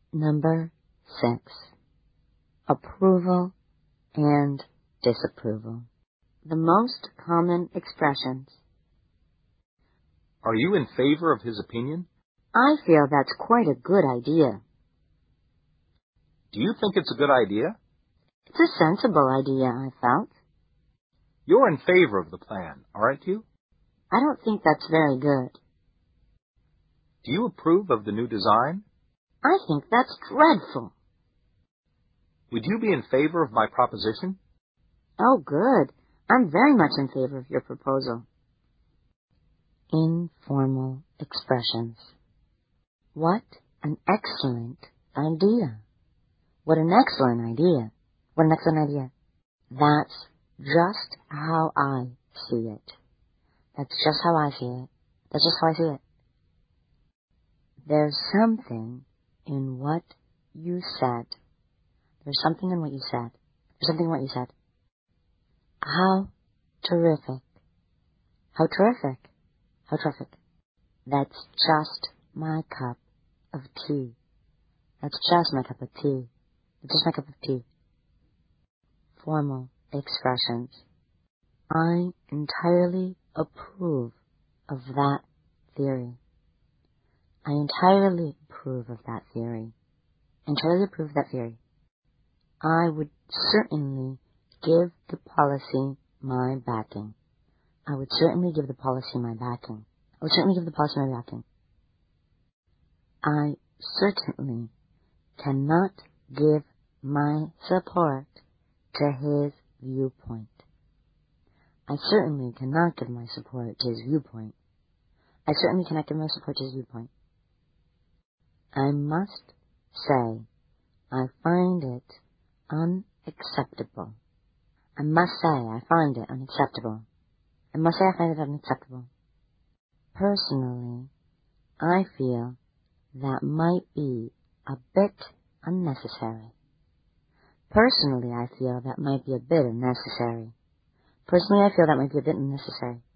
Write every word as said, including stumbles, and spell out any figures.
Number six. Approval and disapproval. The most common expressions. Are you in favor of his opinion? I feel that's quite a good idea. Do you think it's a good idea? It's a sensible idea, I felt. You're in favor of the plan, aren't you? I don't think that's very good. Do you approve of the new design? I think that's dreadful. Would you be in favor of my proposition? Oh, good. I'm very much in favor of your proposal. Informal expressions. What an excellent idea. What an excellent idea. What an excellent idea. That's just how I see it. That's just how I see it. That's just how I see it. There's something in what you said. There's something in what you said. There's something in what you said. How terrific. How terrific. How terrific. That's just my cup of tea. That's just my cup of tea. That's just my cup of tea. Formal expressions. I entirely approve of that theory. I entirely approve of that theory. Entirely approve of that theory. I would certainly give the policy my backing. I would certainly give the policy my backing. I would certainly give the policy my backing. I certainly cannot give my support to his viewpoint. I certainly cannot give my support to his viewpoint. I certainly cannot give my support to his viewpoint. I must say I find it unacceptable. I must say I find it unacceptable. I must say I find it unacceptable. Personally, I feel that might be a bit unnecessary. Personally, I feel that might be a bit unnecessary. Personally, I feel that might be a bit unnecessary.